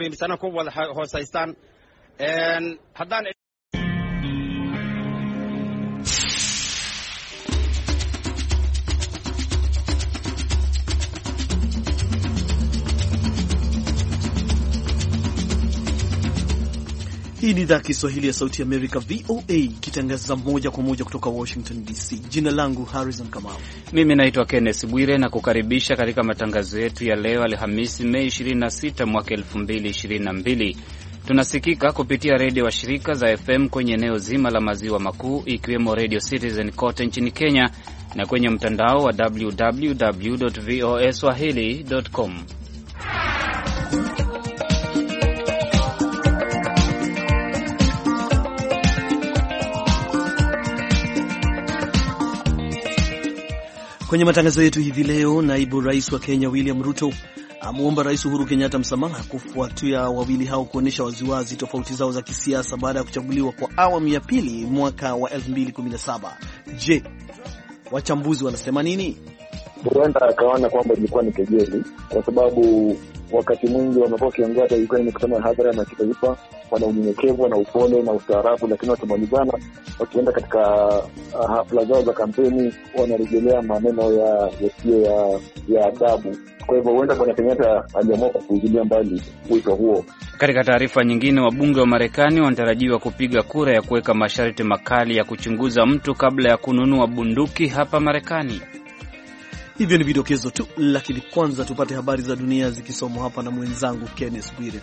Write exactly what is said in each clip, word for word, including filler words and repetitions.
sana ku wada hoosaystaan een haddaan Hii ni idhaa Kiswahili ya Sauti ya Amerika V O A ikitangaza moja kwa moja kutoka Washington D C. Jina langu Harrison Kamau. Mimi naitwa Kenneth Bwire na kukaribisha katika matangazo yetu ya leo Alhamisi Mei ishirini na sita mwaka elfu mbili ishirini na mbili. Tunasikika kupitia redio wa shirika za F M kwenye eneo zima la maziwa makuu ikiwemo Radio Citizen kote nchini Kenya na kwenye mtandao wa w w w dot voa swahili dot com. Kwenye matangazo yetu hivi leo, naibu rais wa Kenya William Ruto amuomba Rais Uhuru Kenyatta msamaha kufuatia wawili hao kuonesha waziwazi tofauti zao za kisiasa baada ya kuchaguliwa kwa awamu ya pili mwaka wa elfu mbili kumi na saba. Je, wachambuzi wanasema nini? Huenda akaona kwamba ilikuwa ni kejeli kwa sababu wakati mwingi wamekuwa kiongea hata ilikuwa ni kusema hadhara na kitaifa, wana unyenyekevu na upole na ustaarabu, lakini watamalizana wakienda katika uh, hafla zao za kampeni wanarejelea maneno ya yasiyo ya, ya adabu. Kwa hivyo huenda Bwana Kenyatta aliamua kupuuzilia mbali wito huo. Katika taarifa nyingine, wabunge wa Marekani wanatarajiwa kupiga kura ya kuweka masharti makali ya kuchunguza mtu kabla ya kununua bunduki hapa Marekani. Hivyo ni vidokezo tu, lakini kwanza tupate habari za dunia zikisomwa hapa na mwenzangu Kenneth Bwire.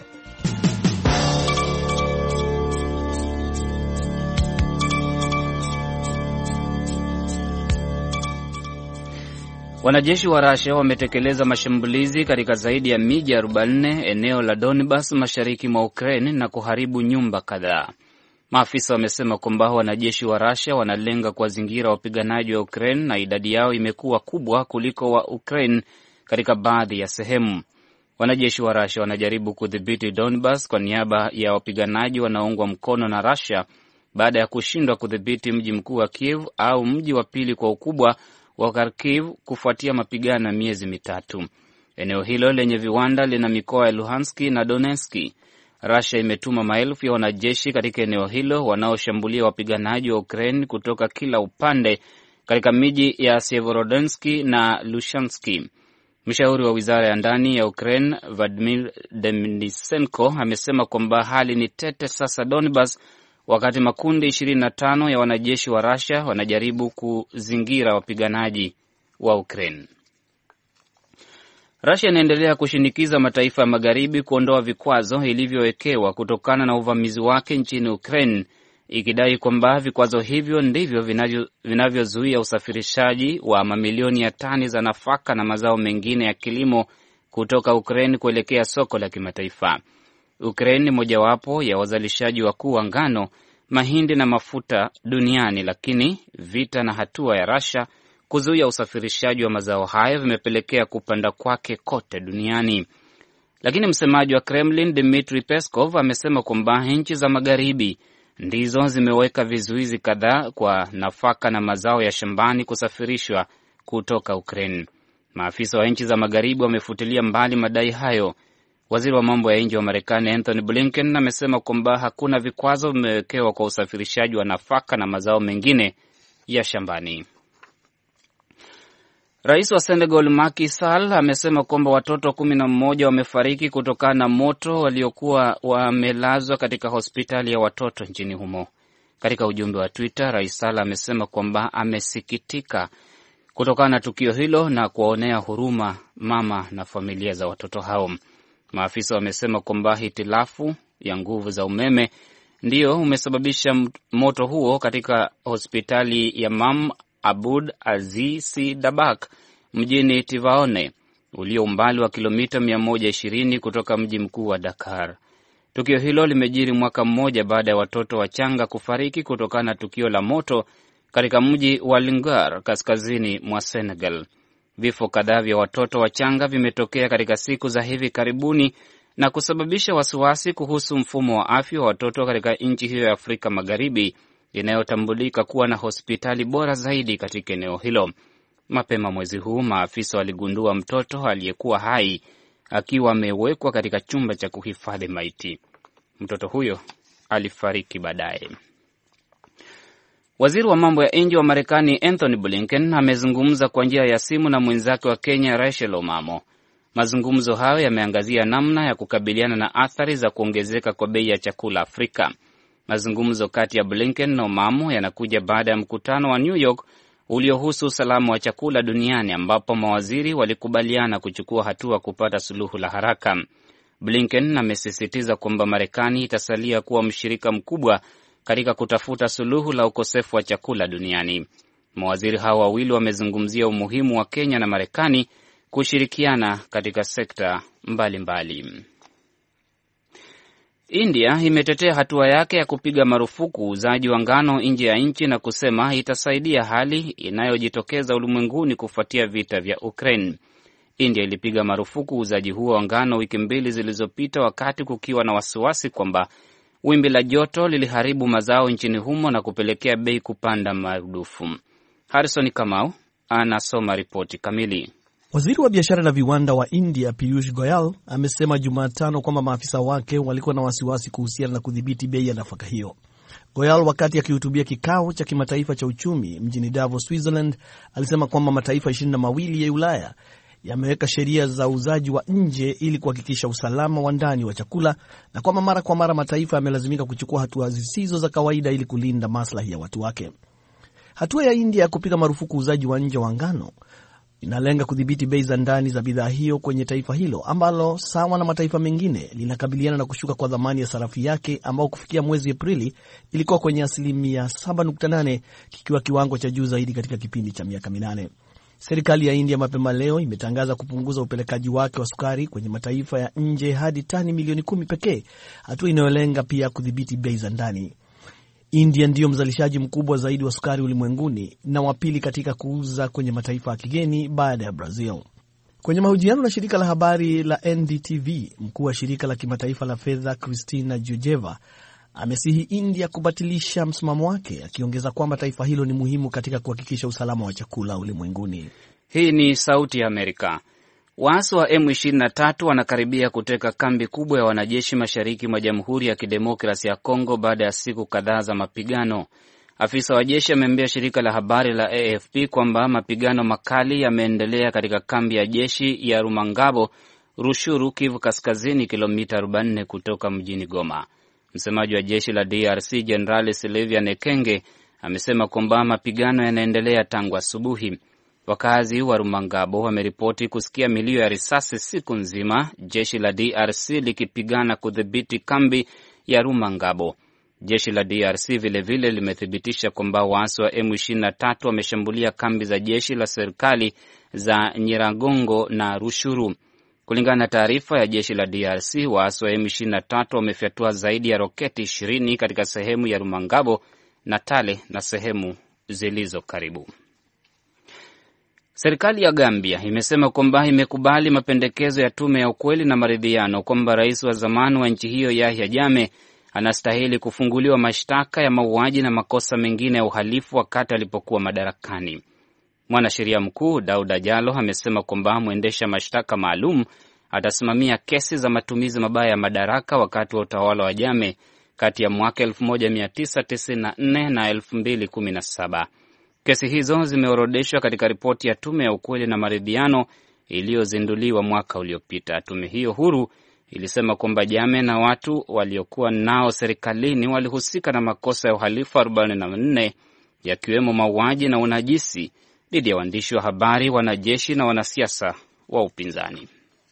Wanajeshi wa Russia wametekeleza mashambulizi katika zaidi ya miji arobaini eneo la Donbas mashariki mwa Ukraine na kuharibu nyumba kadhaa. Maafisa wamesema kwamba wanajeshi wa Russia wanalenga kuwazingira wapiganaji wa Ukraine na idadi yao imekuwa kubwa kuliko wa Ukraine katika baadhi ya sehemu. Wanajeshi wa Russia wanajaribu kudhibiti Donbas kwa niaba ya wapiganaji wanaoungwa mkono na Russia baada ya kushindwa kudhibiti mji mkuu wa Kiev au mji wa pili kwa ukubwa wa Kharkiv kufuatia mapigano ya miezi mitatu. Eneo hilo lenye viwanda lina mikoa ya Luhansk na Donetsk. Russia imetuma maelfu ya wanajeshi katika eneo hilo wanaoshambulia wapiganaji wa Ukraine kutoka kila upande katika miji ya Severodonetsk na Lushansk. Mshauri wa wizara ya ndani ya Ukraine Vladimir Denisenko amesema kwamba hali ni tete sasa Donbas, wakati makundi ishirini na tano ya wanajeshi wa Russia wanajaribu kuzingira wapiganaji wa Ukraine. Russia inaendelea kushinikiza mataifa ya magharibi kuondoa vikwazo ilivyowekewa kutokana na uvamizi wake nchini Ukraine, ikidai kwamba vikwazo hivyo ndivyo vinavyozuia usafirishaji wa mamilioni ya tani za nafaka na mazao mengine ya kilimo kutoka Ukraine kuelekea soko la kimataifa. Ukraine ni mojawapo ya wazalishaji wakuu wa ngano, mahindi na mafuta duniani, lakini vita na hatua ya Russia kuzuia usafirishaji wa mazao hayo vimepelekea kupanda kwake kote duniani. Lakini msemaji wa Kremlin Dmitry Peskov amesema kwamba nchi za magharibi ndizo zimeweka vizuizi kadhaa kwa nafaka na mazao ya shambani kusafirishwa kutoka Ukraine. Maafisa wa nchi za magharibi wamefutilia mbali madai hayo. Waziri wa mambo ya nje wa Marekani Anthony Blinken amesema kwamba hakuna vikwazo vimewekewa kwa usafirishaji wa nafaka na mazao mengine ya shambani. Rais wa Senegal Macky Sall amesema kwamba watoto kumi na mmoja wamefariki kutokana na moto waliokuwa wamelazwa katika hospitali ya watoto nchini humo. Katika ujumbe wa Twitter, Rais Sall amesema kwamba amesikitika kutokana na tukio hilo na kuwaonea huruma mama na familia za watoto hao. Maafisa wamesema kwamba hitilafu ya nguvu za umeme ndio umesababisha moto huo katika hospitali ya Mam Abud Aziz Sy Dabak mjini Tivaone, ulio umbali wa kilomita mia moja ishirini kutoka mji mkuu wa Dakar. Tukio hilo limejiri mwaka mmoja baada ya watoto wachanga kufariki kutokana na tukio la moto katika mji wa Linguar kaskazini mwa Senegal. Vifo kadhaa vya watoto wachanga vimetokea katika siku za hivi karibuni na kusababisha wasiwasi kuhusu mfumo wa afya wa watoto katika nchi hiyo ya Afrika Magharibi inayotambulika kuwa na hospitali bora zaidi katika eneo hilo. Mapema mwezi huu maafisa waligundua mtoto aliyekuwa hai akiwa amewekwa katika chumba cha kuhifadhi maiti. Mtoto huyo alifariki baadaye. Waziri wa mambo ya nje wa Marekani Anthony Blinken amezungumza kwa njia ya simu na mwenzake wa Kenya Rachel Omamo. Mazungumzo hayo yameangazia namna ya kukabiliana na athari za kuongezeka kwa bei ya chakula Afrika. Mazungumzo kati ya Blinken na Omamo yanakuja baada ya mkutano wa New York uliohusu usalama wa chakula duniani, ambapo mawaziri walikubaliana kuchukua hatua kupata suluhu la haraka. Blinken amesisitiza kwamba Marekani itasalia kuwa mshirika mkubwa katika kutafuta suluhu la ukosefu wa chakula duniani. Mawaziri hao wawili wamezungumzia umuhimu wa Kenya na Marekani kushirikiana katika sekta mbalimbali mbali. India imetetea hatua yake ya kupiga marufuku uuzaji wa ngano nje ya nchi na kusema itasaidia hali inayojitokeza ulimwenguni kufuatia vita vya Ukraine. India ilipiga marufuku uuzaji huo wa ngano wiki mbili zilizopita, wakati kukiwa na wasiwasi kwamba wimbi la joto liliharibu mazao nchini humo na kupelekea bei kupanda marudufu. Harrison Kamau anasoma ripoti kamili. Waziri wa biashara na viwanda wa India Piyush Goyal amesema Jumatano kwamba maafisa wake walikuwa na wasiwasi kuhusiana na kudhibiti bei ya nafaka hiyo. Goyal, wakati akihutubia kikao cha kimataifa cha uchumi mjini Davos, Switzerland, alisema kwamba mataifa ishirini na mawili ya Ulaya yameweka sheria za uuzaji wa nje ili kuhakikisha usalama wa ndani wa chakula, na kwamba mara kwa mara mataifa yamelazimika kuchukua hatua zisizo za kawaida ili kulinda maslahi ya watu wake. Hatua ya India ya kupiga marufuku uuzaji wa nje wa ngano inalenga kudhibiti bei za ndani za bidhaa hiyo kwenye taifa hilo ambalo sawa na mataifa mengine linakabiliana na kushuka kwa dhamani ya sarafu yake, ambao kufikia mwezi Aprili ilikuwa kwenye asilimia saba nukta nane, kikiwa kiwango cha juu zaidi katika kipindi cha miaka minane. Serikali ya India mapema leo imetangaza kupunguza upelekaji wake wa sukari kwenye mataifa ya nje hadi tani milioni kumi pekee, hatua inayolenga pia kudhibiti bei za ndani. India ndiyo mzalishaji mkubwa zaidi wa sukari ulimwenguni na wa pili katika kuuza kwenye mataifa ya kigeni baada ya Brazil. Kwenye mahojiano na shirika la habari la N D T V, mkuu wa shirika la kimataifa la fedha Kristina Georgieva amesihi India kubatilisha msimamo wake, akiongeza kwamba taifa hilo ni muhimu katika kuhakikisha usalama wa chakula ulimwenguni. Hii ni Sauti ya Amerika. Waasi wa M ishirini na tatu wanakaribia kuteka kambi kubwa ya wanajeshi mashariki mwa Jamhuri ya Kidemokrasia ya Kongo baada ya siku kadhaa za mapigano. Afisa wa jeshi ameambia shirika la habari la A F P kwamba mapigano makali yameendelea katika kambi ya jeshi ya Rumangabo, Rushuru, Kivu Kaskazini, kilomita arobaini kutoka mjini Goma. Msemaji wa jeshi la D R C Jenerali Sylvia Nekenge amesema kwamba mapigano yanaendelea tangu asubuhi. Wakazi wa Rumangabo wameripoti kusikia milio ya risasi siku nzima, jeshi la D R C likipigana kudhibiti kambi ya Rumangabo. Jeshi la D R C vilevile limethibitisha kwamba waasi wa M ishirini na tatu wameshambulia kambi za jeshi la serikali za Nyiragongo na Rushuru. Kulingana na taarifa ya jeshi la D R C, waasi wa M ishirini na tatu wamefyatua zaidi ya roketi ishirini katika sehemu ya Rumangabo, Natale na sehemu zilizo karibu. Serikali ya Gambia imesema kwamba imekubali mapendekezo ya tume ya ukweli na maridhiano kwamba rais wa zamani wa nchi hiyo Yahya Jammeh anastahili kufunguliwa mashtaka ya mauaji na makosa mengine ya uhalifu wakati alipokuwa madarakani. Mwanasheria mkuu Dauda Jallo amesema kwamba mwendesha mashtaka maalum atasimamia kesi za matumizi mabaya ya madaraka wakati wa utawala wa Jammeh kati ya mwaka elfu moja mia tisa tisini na nne na elfu mbili kumi na saba. Kesi hizo zimeorodeshwa katika ripoti ya tume ya ukweli na maridhiano iliyozinduliwa mwaka uliopita. Tume hiyo huru ilisema kwamba Jammeh na watu waliokuwa nao serikalini walihusika na makosa ya uhalifu arobaini na nne, yakiwemo mauaji na unajisi dhidi ya waandishi wa habari, wanajeshi na wanasiasa wa upinzani.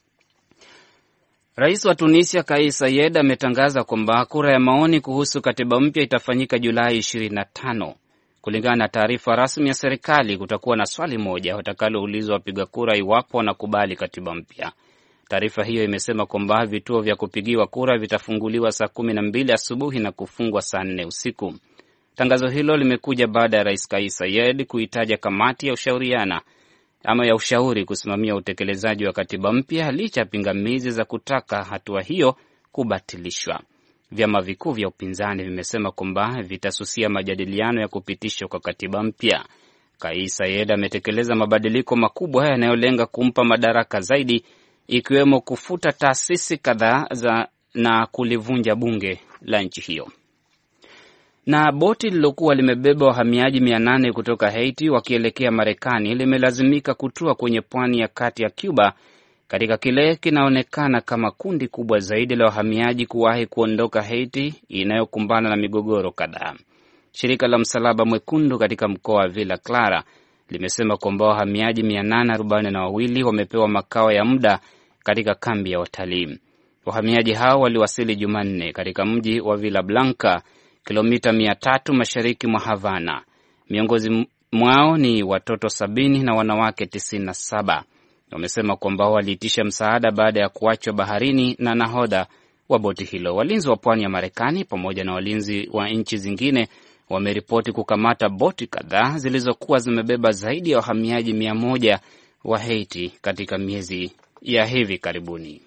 Rais wa Tunisia Kais Saied ametangaza kwamba kura ya maoni kuhusu katiba mpya itafanyika Julai ishirini na tano. Kulingana na taarifa rasmi ya serikali, kutakuwa na swali moja watakaloulizwa wapiga kura iwapo wanakubali katiba mpya. Taarifa hiyo imesema kwamba vituo vya kupigiwa kura vitafunguliwa saa kumi na mbili asubuhi na kufungwa saa nne usiku. Tangazo hilo limekuja baada ya Rais Kais Saied kuitaja kamati ya ushauriana ama ya ushauri kusimamia utekelezaji wa katiba mpya licha pingamizi za kutaka hatua hiyo kubatilishwa. Vyama vikuu vya upinzani vimesema kwamba vitasusia majadiliano ya kupitishwa kwa katiba mpya. Kais Saied ametekeleza mabadiliko makubwa yanayolenga kumpa madaraka zaidi ikiwemo kufuta taasisi kadhaa za na kulivunja bunge la nchi hiyo. Na boti lilokuwa limebeba wahamiaji mia nane kutoka Haiti wakielekea Marekani limelazimika kutua kwenye pwani ya kati ya Cuba katika kile kinaonekana kama kundi kubwa zaidi la wahamiaji kuwahi kuondoka Haiti inayokumbana na migogoro kadhaa. Shirika la Msalaba Mwekundu katika mkoa wa Villa Clara limesema kwamba wahamiaji mia nane arobaini na wawili wamepewa makao ya muda katika kambi ya watalii. Wahamiaji hao waliwasili Jumanne katika mji wa Villa Blanca, kilomita mia tatu mashariki mwa Havana. Miongoni mwao ni watoto sabini na wanawake tisini na saba. Wamesema kwamba waliitisha msaada baada ya kuachwa baharini na nahodha wa boti hilo. Walinzi wa pwani ya Marekani pamoja na walinzi wa nchi zingine wameripoti kukamata boti kadhaa zilizokuwa zimebeba zaidi ya wahamiaji mia moja wa Haiti katika miezi ya hivi karibuni.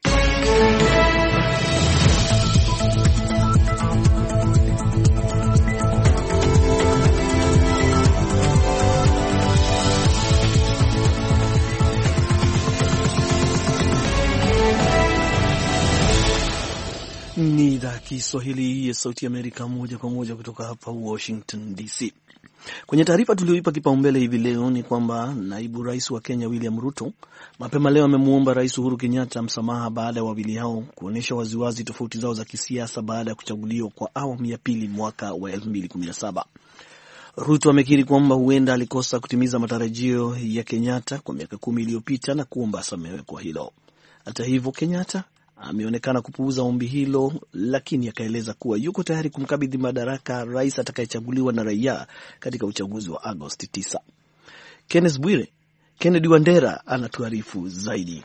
Ni idhaa Kiswahili ya Sauti Amerika moja kwa moja kutoka hapa Washington D C. Kwenye taarifa tulioipa kipaumbele hivi leo ni kwamba naibu rais wa Kenya William Ruto mapema leo amemuomba Rais Uhuru Kenyatta msamaha baada ya wawili hao kuonyesha waziwazi tofauti zao za kisiasa baada ya kuchaguliwa kwa awamu ya pili mwaka wa elfu mbili kumi na saba. Ruto amekiri kwamba huenda alikosa kutimiza matarajio ya Kenyatta kwa miaka kumi iliyopita na kuomba asamehewe kwa hilo. Hata hivyo, Kenyatta ameonekana kupuuza ombi hilo, lakini akaeleza kuwa yuko tayari kumkabidhi madaraka rais atakayechaguliwa na raia katika uchaguzi wa Agosti tisa. Kenneth Bwire, Kennedy Wandera anatuarifu zaidi.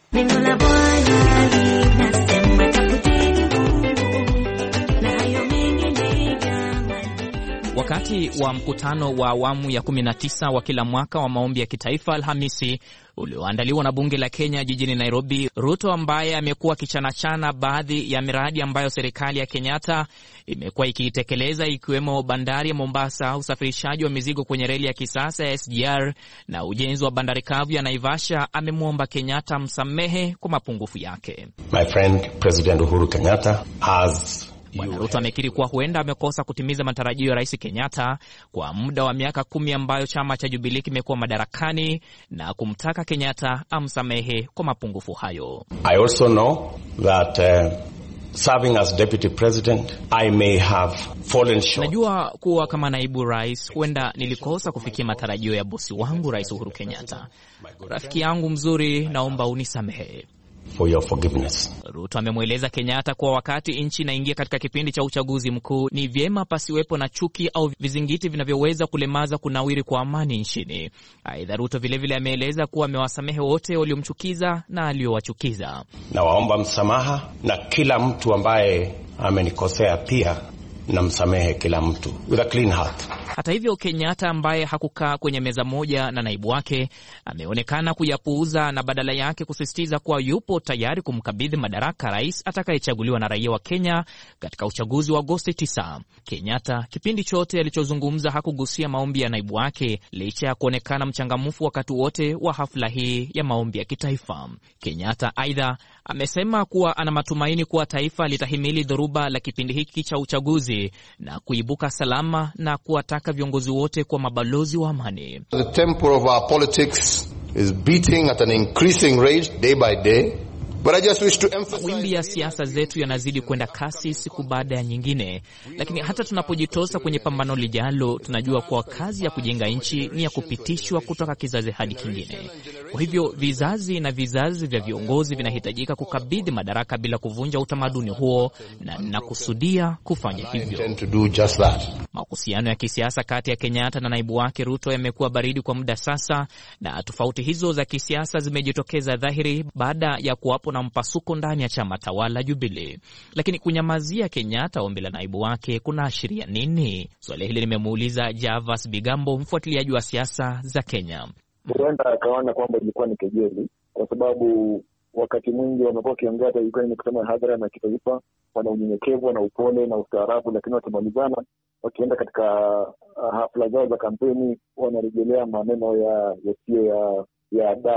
Wakati wa mkutano wa awamu ya kumi na tisa wa kila mwaka wa maombi ya kitaifa Alhamisi ulioandaliwa na bunge la Kenya jijini Nairobi, Ruto ambaye amekuwa akichanachana baadhi ya miradi ambayo serikali ya Kenyatta imekuwa ikiitekeleza ikiwemo bandari ya Mombasa, usafirishaji wa mizigo kwenye reli ya kisasa ya S G R na ujenzi wa bandari kavu ya Naivasha, amemwomba Kenyatta msamehe kwa mapungufu yake. My friend President Uhuru Kenyatta has Bwana Ruto amekiri kuwa huenda amekosa kutimiza matarajio ya Rais Kenyatta kwa muda wa miaka kumi ambayo chama cha Jubilee kimekuwa madarakani na kumtaka Kenyatta amsamehe kwa mapungufu hayo. I also know that uh, serving as deputy president I may have fallen short. Najua kuwa kama naibu rais huenda nilikosa kufikia matarajio ya bosi wangu Rais Uhuru Kenyatta. Rafiki yangu mzuri, naomba unisamehe. For your forgiveness. Ruto amemweleza Kenyatta kuwa wakati nchi inaingia katika kipindi cha uchaguzi mkuu ni vyema pasiwepo na chuki au vizingiti vinavyoweza kulemaza kunawiri kwa amani nchini. Aidha, Ruto vilevile ameeleza kuwa amewasamehe wote waliomchukiza na aliowachukiza. Na waomba msamaha na kila mtu ambaye amenikosea pia na msamehe kila mtu with a clean heart. Hata hivyo, Kenyatta ambaye hakukaa kwenye meza moja na naibu wake ameonekana kuyapuuza na badala yake kusisitiza kuwa yupo tayari kumkabidhi madaraka rais atakayechaguliwa na raia wa Kenya katika uchaguzi wa Agosti tisa. Kenyatta kipindi chote alichozungumza hakugusia maombi ya naibu wake licha ya kuonekana mchangamfu wakati wote wa hafla hii ya maombi ya kitaifa. Kenyatta aidha amesema kuwa ana matumaini kuwa taifa litahimili dhoruba la kipindi hiki cha uchaguzi na kuibuka salama na kuwataka viongozi wote kwa mabalozi wa amani. The tempo of our politics is beating at an increasing rate day by day. But I just wish to emphasize... Wimbi ya siasa zetu yanazidi kwenda kasi siku baada ya nyingine, lakini hata tunapojitosa kwenye pambano lijalo, tunajua kuwa kazi ya kujenga nchi ni ya kupitishwa kutoka kizazi hadi kingine. Kwa hivyo vizazi na vizazi vya viongozi vinahitajika kukabidhi madaraka bila kuvunja utamaduni huo, na nakusudia kufanya hivyo. Mahusiano ya kisiasa kati ya Kenyatta na naibu wake Ruto yamekuwa baridi kwa muda sasa, na tofauti hizo za kisiasa zimejitokeza dhahiri baada ya kuwapo na mpasuko ndani ya chama tawala Jubilee. Lakini kunyamazia Kenyatta ombi la naibu wake kuna ashiria nini? Swali hili nimemuuliza Javas Bigambo, mfuatiliaji wa siasa za Kenya. Huenda akaona kwamba ilikuwa ni kejeli, kwa sababu wakati mwingi wamekuwa wakiongea hata ilikuwa ni mikutano ya hadhara na kitaifa, wana unyenyekevu na upole na ustaarabu, lakini watamalizana wakienda katika hafla zao za kampeni wanarejelea maneno ya yasiyo ya, ya adabu.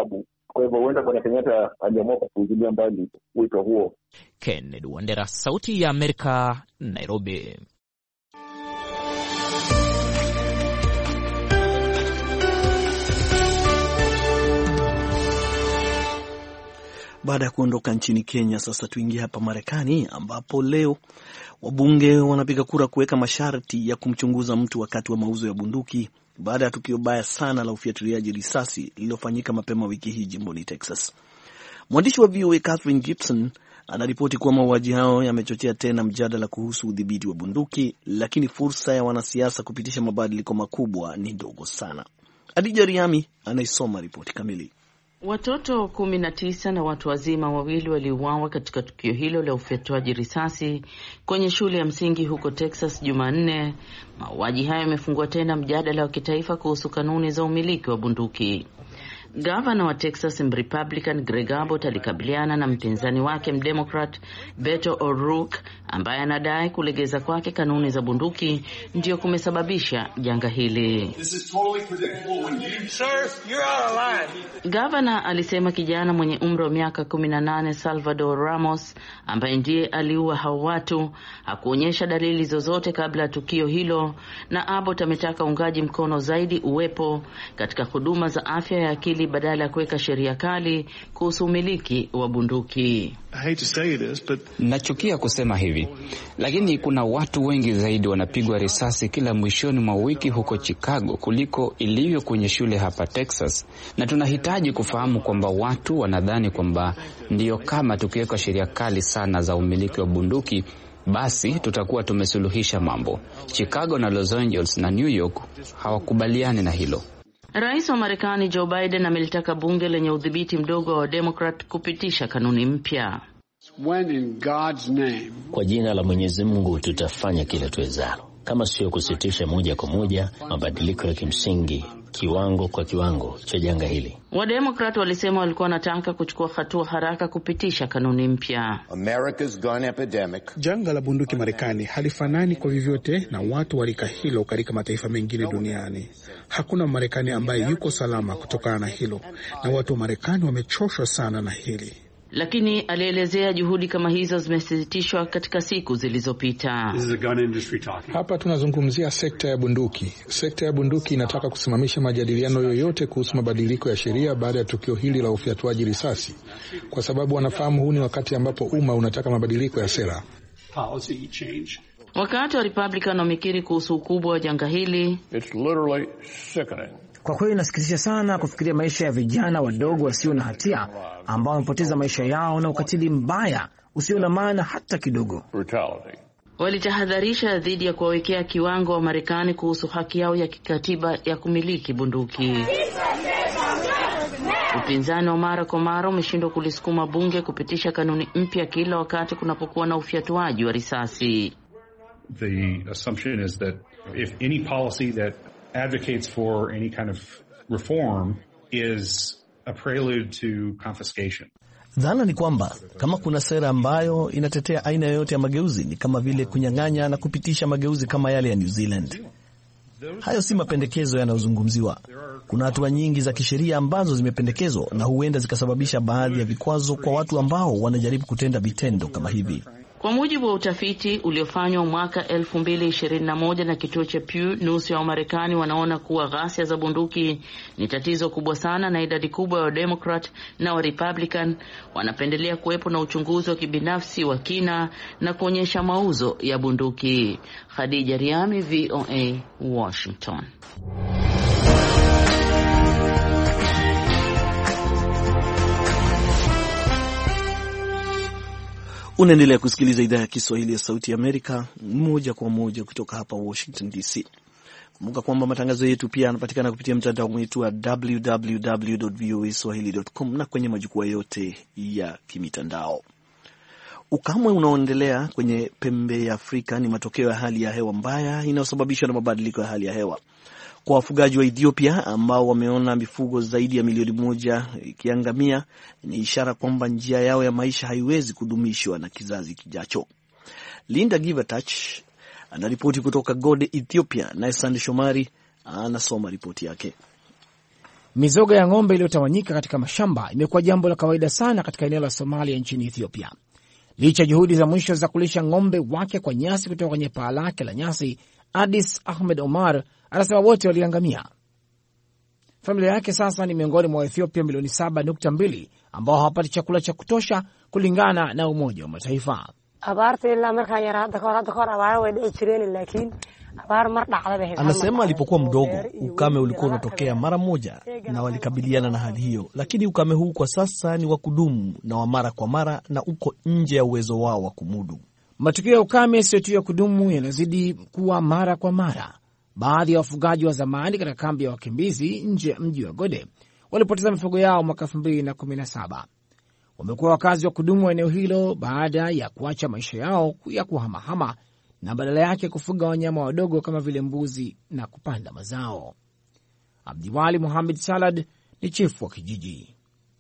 Kwa hivyo huenda Bwana Kenyatta aliamua kupuuzilia mbali wito huo. Kennedy Wandera, Sauti ya Amerika, Nairobi. Baada ya kuondoka nchini Kenya, sasa tuingie hapa Marekani, ambapo leo wabunge wanapiga kura kuweka masharti ya kumchunguza mtu wakati wa mauzo ya bunduki baada ya tukio baya sana la ufiatuliaji risasi lililofanyika mapema wiki hii jimboni Texas. Mwandishi wa V O A Catherine Gibson anaripoti kuwa mauaji hao yamechochea tena mjadala kuhusu udhibiti wa bunduki, lakini fursa ya wanasiasa kupitisha mabadiliko makubwa ni ndogo sana. Adija Riami anaisoma ripoti kamili. Watoto kumi na tisa na watu wazima wawili waliuawa katika tukio hilo la ufyatuaji risasi kwenye shule ya msingi huko Texas Jumanne. Mauaji hayo yamefungua tena mjadala wa kitaifa kuhusu kanuni za umiliki wa bunduki. Gavana wa Texas Republican Greg Abbott alikabiliana na mpinzani wake Mdemocrat Beto O'Rourke ambaye anadai kulegeza kwake kanuni za bunduki ndio kumesababisha janga hili. This is totally predictable when you... Sir, you're out of line. Gavana alisema kijana mwenye umri wa miaka kumi na nane Salvador Ramos ambaye ndiye aliua hao watu hakuonyesha dalili zozote kabla ya tukio hilo, na Abbott ametaka uungaji mkono zaidi uwepo katika huduma za afya ya akili badala ya kuweka sheria kali kuhusu umiliki wa bunduki. Nachukia kusema hivi, lakini kuna watu wengi zaidi wanapigwa risasi kila mwishoni mwa wiki huko Chicago kuliko ilivyo kwenye shule hapa Texas, na tunahitaji kufahamu kwamba watu wanadhani kwamba ndiyo kama tukiweka sheria kali sana za umiliki wa bunduki basi tutakuwa tumesuluhisha mambo. Chicago na Los Angeles na New York hawakubaliani na hilo. Rais wa Marekani Joe Biden amelitaka bunge lenye udhibiti mdogo wa Democrat kupitisha kanuni mpya. Kwa jina la Mwenyezi Mungu tutafanya kila tuwezalo, kama sio kusitisha moja kwa moja mabadiliko ya kimsingi kiwango kwa kiwango cha janga hili. Wademokrat walisema walikuwa wanataka kuchukua hatua haraka kupitisha kanuni mpya. America's gun epidemic. Janga la bunduki Marekani halifanani kwa vyovyote na watu walika hilo katika mataifa mengine duniani. Hakuna Marekani ambaye yuko salama kutokana na hilo, na watu wa Marekani wamechoshwa sana na hili. Lakini alielezea juhudi kama hizo zimesitishwa katika siku zilizopita. Hapa tunazungumzia sekta ya bunduki. Sekta ya bunduki inataka kusimamisha majadiliano yoyote kuhusu mabadiliko ya sheria baada ya tukio hili la ufyatuaji risasi, kwa sababu wanafahamu huu ni wakati ambapo umma unataka mabadiliko ya sera. Wakati wa Republican wamekiri kuhusu ukubwa wa janga hili, It's literally sickening. Kwa kweli inasikitisha sana kufikiria maisha ya vijana wadogo wasio na hatia ambao wamepoteza maisha yao na ukatili mbaya usio na maana hata kidogo. Walitahadharisha dhidi ya kuwawekea kiwango wa Marekani kuhusu haki yao ya kikatiba ya kumiliki bunduki. Upinzani wa mara kwa mara umeshindwa kulisukuma bunge kupitisha kanuni mpya kila wakati kunapokuwa na ufyatuaji wa risasi. The assumption is that if any policy that advocates for any kind of reform is a prelude to confiscation. Dhana ni kwamba kama kuna sera ambayo inatetea aina yoyote ya mageuzi ni kama vile kunyang'anya na kupitisha mageuzi kama yale ya New Zealand. Hayo si mapendekezo yanayozungumziwa. Kuna hatua nyingi za kisheria ambazo zimependekezwa na huenda zikasababisha baadhi ya vikwazo kwa watu ambao wanajaribu kutenda vitendo kama hivi. Kwa mujibu wa utafiti uliofanywa mwaka elfu mbili ishirini na moja na kituo cha Pew, nusu ya Wamarekani wanaona kuwa ghasia za bunduki ni tatizo kubwa sana, na idadi kubwa ya Wademokrat na wa Republican wanapendelea kuwepo na uchunguzi wa kibinafsi wa kina na kuonyesha mauzo ya bunduki. Khadija Riami, V O A, Washington. Unaendelea kusikiliza idhaa ya Kiswahili ya Sauti ya Amerika moja kwa moja kutoka hapa Washington D C. Kumbuka kwamba matangazo yetu pia yanapatikana kupitia mtandao wetu wa w w w dot v o a swahili dot com na kwenye majukwaa yote ya kimitandao. Ukame unaoendelea kwenye pembe ya Afrika ni matokeo ya hali ya hewa mbaya inayosababishwa na mabadiliko ya hali ya hewa. Kwa wafugaji wa Ethiopia ambao wameona mifugo zaidi ya milioni moja ikiangamia, ni ishara kwamba njia yao ya maisha haiwezi kudumishwa na kizazi kijacho. Linda Givertach anaripoti kutoka Gode, Ethiopia, na Sande Shomari anasoma ripoti yake. Mizoga ya ng'ombe iliyotawanyika katika mashamba imekuwa jambo la kawaida sana katika eneo la Somalia nchini Ethiopia. Licha juhudi za mwisho za kulisha ng'ombe wake kwa nyasi kutoka kwenye paa lake la nyasi, Adis Ahmed Omar anasema wote waliangamia. Familia yake sasa ni miongoni mwa Ethiopia milioni saba nukta mbili ambao hawapati chakula cha kutosha kulingana na Umoja wa Mataifa. Anasema alipokuwa mdogo ukame ulikuwa unatokea mara moja na walikabiliana na hali hiyo, lakini ukame huu kwa sasa ni wa kudumu na wa mara kwa mara na uko nje ya uwezo wao wa kumudu. Matukio ya ukame sio tu ya kudumu, yanazidi kuwa mara kwa mara. Baadhi ya wafugaji wa zamani katika kambi ya wakimbizi nje ya mji wa Gode walipoteza mifugo yao mwaka elfu mbili na kumi na saba. Wamekuwa wakazi wa kudumu wa eneo hilo baada ya kuacha maisha yao ya kuhamahama na badala yake kufuga wanyama wadogo kama vile mbuzi na kupanda mazao. Abdiwali Muhammad Salad ni chifu wa kijiji.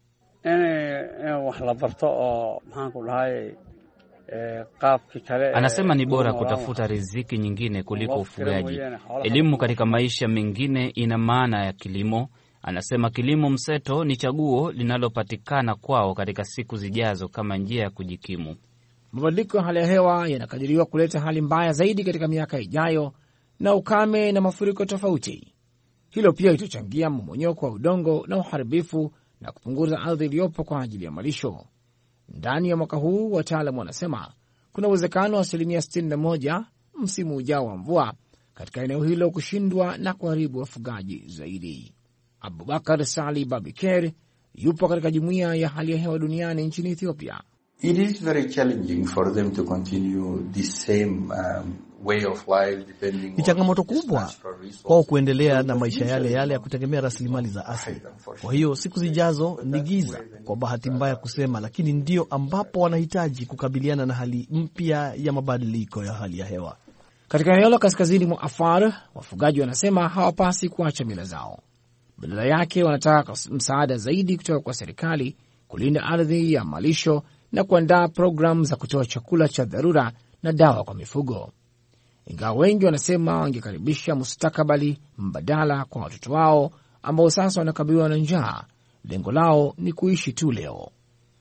Anasema ni bora kutafuta riziki nyingine kuliko ufugaji. Elimu katika maisha mengine ina maana ya kilimo. Anasema kilimo mseto ni chaguo linalopatikana kwao katika siku zijazo kama njia ya kujikimu. Mabadiliko ya hali ya hewa yanakadiriwa kuleta hali mbaya zaidi katika miaka ijayo na ukame na mafuriko tofauti. Hilo pia litachangia mmomonyoko wa udongo na uharibifu na kupunguza ardhi iliyopo kwa ajili ya malisho. Ndani ya mwaka huu, wataalamu wanasema kuna uwezekano wa asilimia sitini na moja msimu ujao wa mvua katika eneo hilo kushindwa na kuharibu wafugaji zaidi. Abubakar Sali Babiker yupo katika jumuiya ya hali ya hewa duniani nchini Ethiopia. It is very challenging for them to continue the same um, way of life depending. Ni changamoto kubwa kwao kuendelea na maisha yale yale ya kutegemea rasilimali za asili. Kwa hiyo siku zijazo ni giza, kwa bahati mbaya kusema, lakini ndio ambapo wanahitaji kukabiliana na hali mpya ya mabadiliko ya hali ya hewa. Katika eneo la kaskazini mwa Afar, wafugaji wanasema hawapasi kuacha mila zao. Badala yake wanataka msaada zaidi kutoka kwa serikali kulinda ardhi ya malisho na kuandaa programu za kutoa chakula cha dharura na dawa kwa mifugo. Ingawa wengi wanasema wangekaribisha mustakabali mbadala kwa watoto wao ambao sasa wanakabiliwa na njaa, lengo lao ni kuishi tu leo.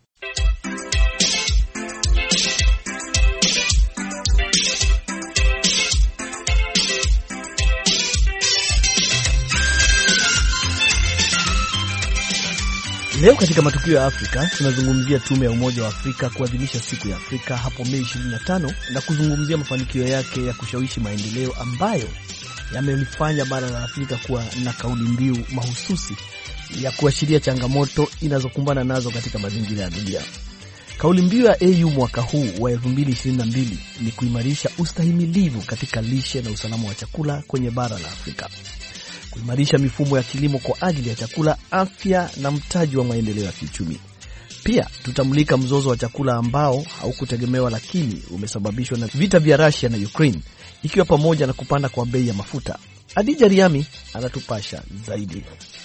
Leo katika matukio ya Afrika tunazungumzia tume ya Umoja wa Afrika kuadhimisha siku ya Afrika hapo Mei ishirini na tano na kuzungumzia mafanikio yake ya kushawishi maendeleo ambayo yamelifanya bara la Afrika kuwa na kauli mbiu mahususi ya kuashiria changamoto inazokumbana nazo katika mazingira ya dunia. Kauli mbiu ya A U mwaka huu wa elfu mbili ishirini na mbili ni kuimarisha ustahimilivu katika lishe na usalama wa chakula kwenye bara la Afrika. Kuimarisha mifumo ya kilimo kwa ajili ya chakula, afya na mtaji wa maendeleo ya kiuchumi. Pia tutamulika mzozo wa chakula ambao haukutegemewa lakini umesababishwa na vita vya Russia na Ukraine, ikiwa pamoja na kupanda kwa bei ya mafuta. Adija Riami anatupasha zaidi.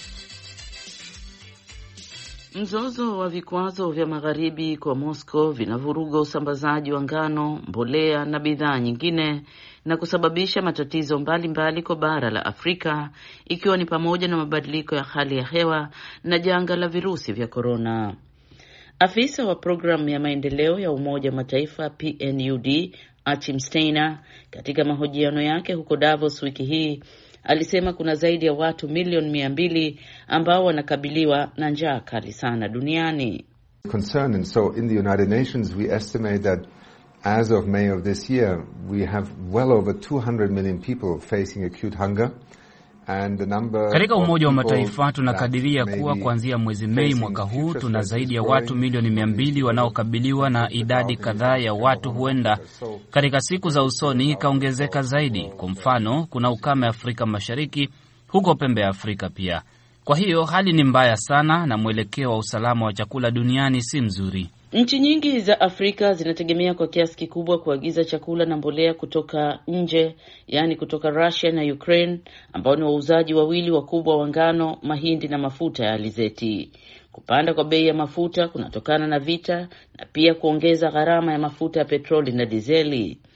Mzozo wa vikwazo vya magharibi kwa Moscow vinavuruga usambazaji wa ngano, mbolea na bidhaa nyingine na kusababisha matatizo mbalimbali mbali kwa bara la Afrika, ikiwa ni pamoja na mabadiliko ya hali ya hewa na janga la virusi vya korona. Afisa wa programu ya maendeleo ya Umoja wa Mataifa P N U D, Achim Steiner, katika mahojiano yake huko Davos wiki hii, alisema kuna zaidi ya watu milioni mia mbili ambao wanakabiliwa na njaa kali sana duniani. Concern, and so in the United Nations we estimate that as of May of this year we have well over two hundred million people facing acute hunger. Katika Umoja wa Mataifa tunakadiria kuwa kuanzia mwezi Mei mwaka huu tuna zaidi ya watu milioni mia mbili wanaokabiliwa na idadi kadhaa ya watu huenda katika siku za usoni ikaongezeka zaidi. Kwa mfano, kuna ukame Afrika Mashariki, huko pembe ya Afrika pia. Kwa hiyo hali ni mbaya sana na mwelekeo wa usalama wa chakula duniani si mzuri. Nchi nyingi za Afrika zinategemea kwa kiasi kikubwa kuagiza chakula na mbolea kutoka nje, yani kutoka Russia na Ukraine, ambao ni wauzaji wawili wakubwa wa ngano, mahindi na mafuta ya alizeti. Kupanda kwa bei ya mafuta kunatokana na vita na pia kuongeza gharama ya mafuta ya petroli na dizeli.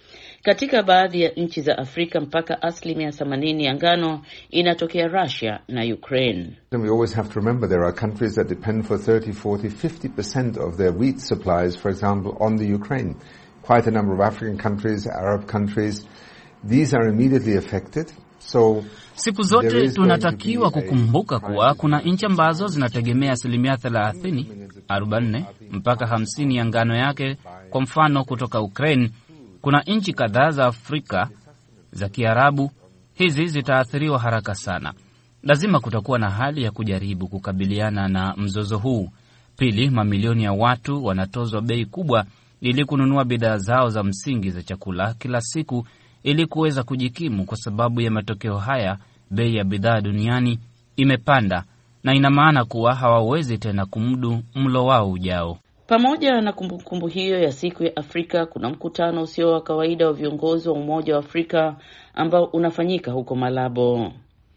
Katika baadhi ya nchi za Afrika mpaka asilimia themanini ya ngano inatokea Russia na Ukraine. We always have to remember there are countries that depend for thirty, forty, fifty percent of their wheat supplies, for example, on the Ukraine. Quite a number of African countries, Arab countries, these are immediately affected. So siku zote tunatakiwa kukumbuka kuwa kuna nchi ambazo zinategemea asilimia thelathini, arobaini mpaka hamsini ya ngano yake, kwa mfano kutoka Ukraine. Kuna nchi kadhaa za Afrika za Kiarabu, hizi zitaathiriwa haraka sana. Lazima kutakuwa na hali ya kujaribu kukabiliana na mzozo huu. Pili, mamilioni ya watu wanatozwa bei kubwa ili kununua bidhaa zao za msingi za chakula kila siku ili kuweza kujikimu. Kwa sababu ya matokeo haya, bei ya bidhaa duniani imepanda na ina maana kuwa hawawezi tena kumudu mlo wao ujao. Pamoja na kumbukumbu hiyo ya siku ya Afrika, kuna mkutano usio wa kawaida wa viongozi wa Umoja wa Afrika ambao unafanyika huko Malabo.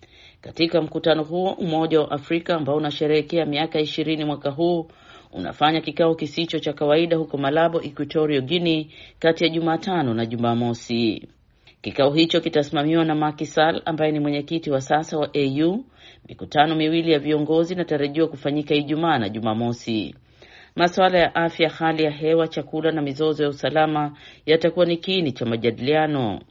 Katika mkutano huo, Umoja wa Afrika ambao unasherehekea miaka ishirini mwaka huu unafanya kikao kisicho cha kawaida huko Malabo, Equatorial Guinea, kati ya Jumatano na Jumamosi. Kikao hicho kitasimamiwa na Macky Sall ambaye ni mwenyekiti wa sasa wa A U. Mikutano miwili ya viongozi inatarajiwa kufanyika Ijumaa na Jumamosi. Masuala ya afya, hali ya hewa, chakula na mizozo ya usalama yatakuwa ni kiini cha majadiliano.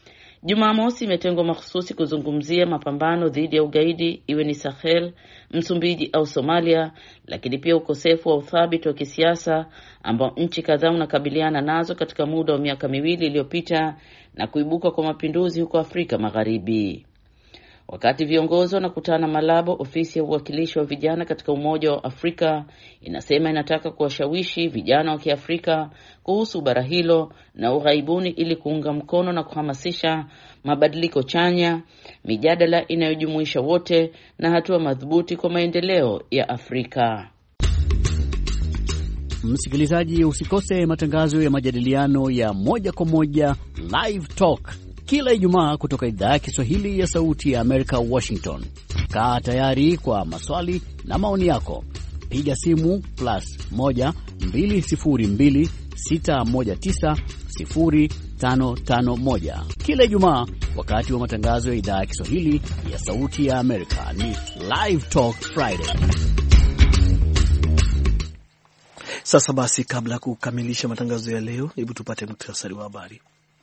Jumamosi imetengwa mahususi kuzungumzia mapambano dhidi ya ugaidi, iwe ni Sahel, Msumbiji au Somalia, lakini pia ukosefu wa uthabiti wa kisiasa ambao nchi kadhaa unakabiliana nazo katika muda wa miaka miwili iliyopita na kuibuka kwa mapinduzi huko Afrika Magharibi. Wakati viongozi wanakutana Malabo, ofisi ya uwakilishi wa vijana katika Umoja wa Afrika inasema inataka kuwashawishi vijana wa Kiafrika kuhusu bara hilo na ughaibuni ili kuunga mkono na kuhamasisha mabadiliko chanya, mijadala inayojumuisha wote na hatua madhubuti kwa maendeleo ya Afrika. Msikilizaji, usikose matangazo ya majadiliano ya moja kwa moja Live Talk kila Ijumaa kutoka idhaa ya Kiswahili ya Sauti ya Amerika, Washington. Kaa tayari kwa maswali na maoni yako. Piga simu plus moja mbili sifuri mbili sita moja tisa sifuri tano tano moja kila Ijumaa wakati wa matangazo ya idhaa ya Kiswahili ya Sauti ya Amerika. Ni Live Talk Friday. Sasa basi, kabla ya kukamilisha matangazo ya leo, hebu tupate muhtasari wa habari.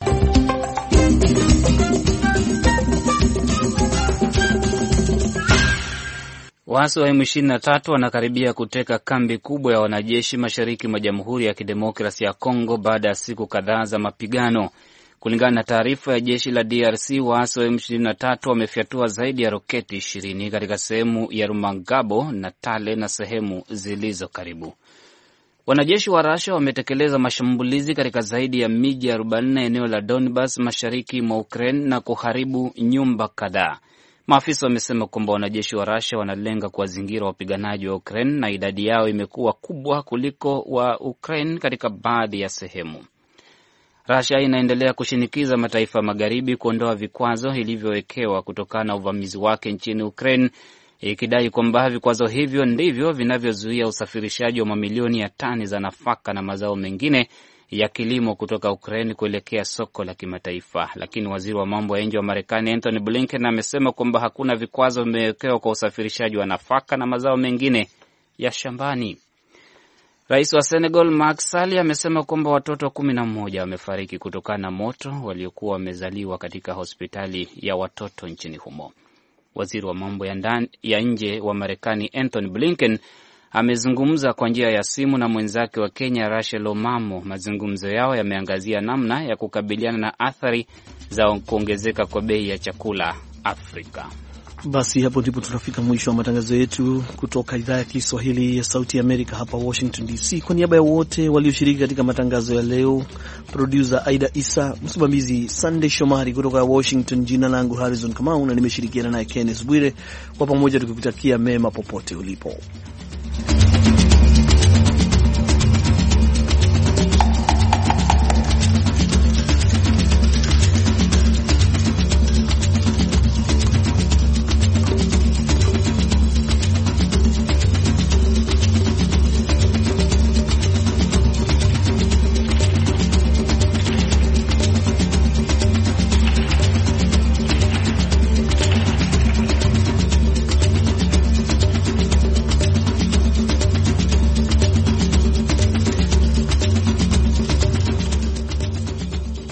Waasi wa M ishirini na tatu wanakaribia kuteka kambi kubwa ya wanajeshi mashariki mwa Jamhuri ya Kidemokrasia ya Kongo baada ya siku kadhaa za mapigano. Kulingana na taarifa ya jeshi la D R C, waasi wa M ishirini na tatu wamefyatua zaidi ya roketi ishirini katika sehemu ya Rumangabo na Tale na sehemu zilizo karibu. Wanajeshi wa Russia wametekeleza mashambulizi katika zaidi ya miji arobaini eneo la Donbas mashariki mwa Ukraine na kuharibu nyumba kadhaa. Maafisa wamesema kwamba wanajeshi wa Russia wanalenga kuwazingira wapiganaji wa Ukraine na idadi yao imekuwa kubwa kuliko wa Ukraine katika baadhi ya sehemu. Russia inaendelea kushinikiza mataifa magharibi kuondoa vikwazo ilivyowekewa kutokana na uvamizi wake nchini Ukraine, ikidai kwamba vikwazo hivyo ndivyo vinavyozuia usafirishaji wa mamilioni ya tani za nafaka na mazao mengine ya kilimo kutoka Ukraine kuelekea soko la kimataifa. Lakini waziri wa mambo ya nje wa Marekani Anthony Blinken amesema kwamba hakuna vikwazo vimewekewa kwa usafirishaji wa nafaka na mazao mengine ya shambani. Rais wa Senegal Macky Sall amesema kwamba watoto kumi na moja wamefariki kutokana na moto waliokuwa wamezaliwa katika hospitali ya watoto nchini humo. Waziri wa mambo ya ndani ya nje wa Marekani Anthony Blinken amezungumza kwa njia ya simu na mwenzake wa Kenya Rachel Omamo. Mazungumzo yao yameangazia namna ya kukabiliana na athari za kuongezeka kwa bei ya chakula Afrika. Basi hapo ndipo tunafika mwisho wa matangazo yetu kutoka idhaa ya Kiswahili ya Sauti ya Amerika hapa Washington D C. Kwa niaba ya wote walioshiriki katika matangazo ya leo, producer Aida Isa, msimamizi Sunday Shomari kutoka Washington, jina langu Harrison Kamau na nimeshirikiana naye Kenneth Bwire, kwa pamoja tukikutakia mema popote ulipo.